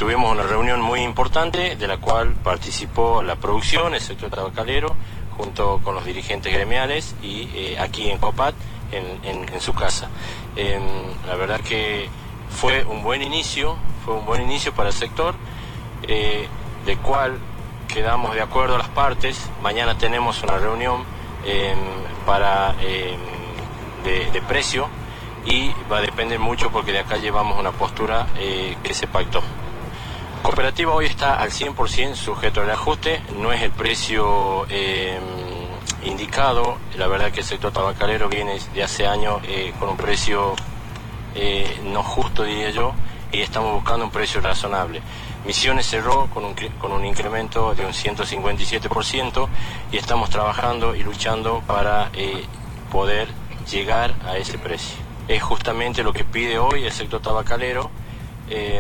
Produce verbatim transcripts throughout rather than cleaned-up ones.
tuvimos una reunión muy importante de la cual participó la producción, el sector tabacalero, junto con los dirigentes gremiales y eh, aquí en Copat, en, en, en su casa. Eh, la verdad que fue un buen inicio, fue un buen inicio para el sector, eh, del cual quedamos de acuerdo las partes. Mañana tenemos una reunión eh, para eh, de, de precio y va a depender mucho porque de acá llevamos una postura eh, que se pactó. La cooperativa hoy está al cien por ciento sujeto al ajuste, no es el precio eh, indicado. La verdad que el sector tabacalero viene de hace años eh, con un precio eh, no justo, diría yo, y estamos buscando un precio razonable. Misiones cerró con un, con un incremento de un ciento cincuenta y siete por ciento y estamos trabajando y luchando para eh, poder llegar a ese precio. Es justamente lo que pide hoy el sector tabacalero, eh,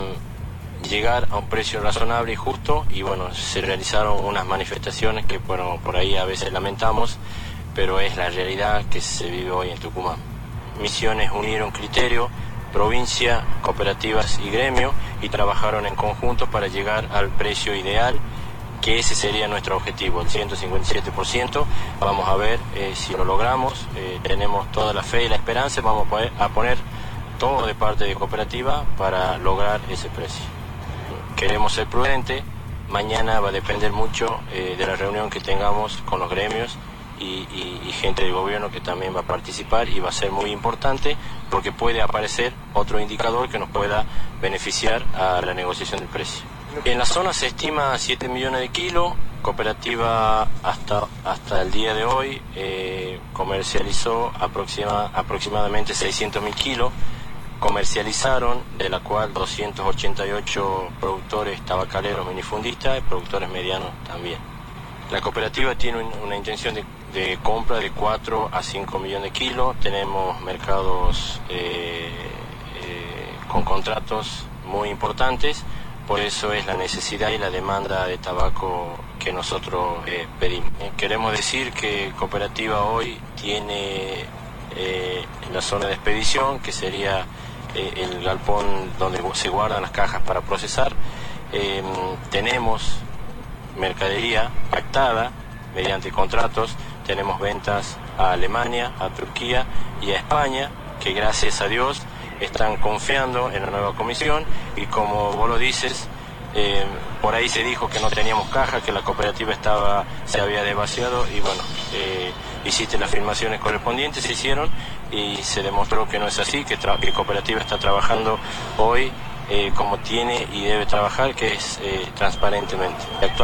llegar a un precio razonable y justo, y bueno, se realizaron unas manifestaciones que bueno, por ahí a veces lamentamos, pero es la realidad que se vive hoy en Tucumán. Misiones unieron criterio, provincia, cooperativas y gremio, y trabajaron en conjunto para llegar al precio ideal, que ese sería nuestro objetivo, el ciento cincuenta y siete por ciento. Vamos a ver eh, si lo logramos, eh, tenemos toda la fe y la esperanza, vamos a, poder, a poner todo de parte de cooperativa para lograr ese precio. Queremos ser prudentes, mañana va a depender mucho eh, de la reunión que tengamos con los gremios y, y, y gente del gobierno que también va a participar, y va a ser muy importante porque puede aparecer otro indicador que nos pueda beneficiar a la negociación del precio. En la zona se estima siete millones de kilos, cooperativa hasta, hasta el día de hoy eh, comercializó aproxima, aproximadamente seiscientos mil kilos, comercializaron, de la cual doscientos ochenta y ocho productores tabacaleros minifundistas y productores medianos también. La cooperativa tiene una intención de, de compra de cuatro a cinco millones de kilos, tenemos mercados eh, eh, con contratos muy importantes, por eso es la necesidad y la demanda de tabaco que nosotros eh, pedimos. Queremos decir que cooperativa hoy tiene eh, la zona de expedición, que sería el galpón donde se guardan las cajas para procesar. Eh, tenemos mercadería pactada mediante contratos, tenemos ventas a Alemania, a Turquía y a España, que gracias a Dios están confiando en la nueva comisión, y como vos lo dices, eh, por ahí se dijo que no teníamos caja, que la cooperativa estaba se había desvaciado, y bueno, eh, hiciste las afirmaciones correspondientes, se hicieron y se demostró que no es así, que la cooperativa está trabajando hoy eh, como tiene y debe trabajar, que es eh, transparentemente.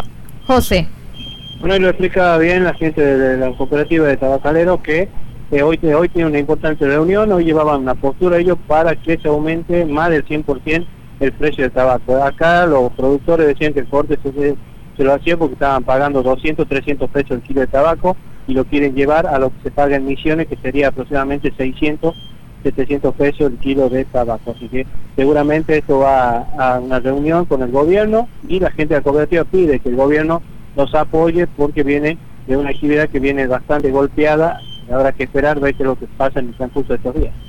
José. Bueno, y lo explica bien la gente de la cooperativa de tabacaleros, que eh, hoy, hoy tiene una importante reunión, hoy llevaban una postura ellos para que se aumente más del cien por ciento el precio del tabaco. Acá los productores decían que el corte se, se lo hacía porque estaban pagando doscientos, trescientos pesos el kilo de tabaco, y lo quieren llevar a lo que se paga en Misiones, que sería aproximadamente seiscientos, setecientos pesos el kilo de tabaco. Así que seguramente esto va a una reunión con el gobierno, y la gente de la cooperativa pide que el gobierno nos apoye porque viene de una actividad que viene bastante golpeada. Habrá que esperar ver qué es lo que pasa en el transcurso de estos días.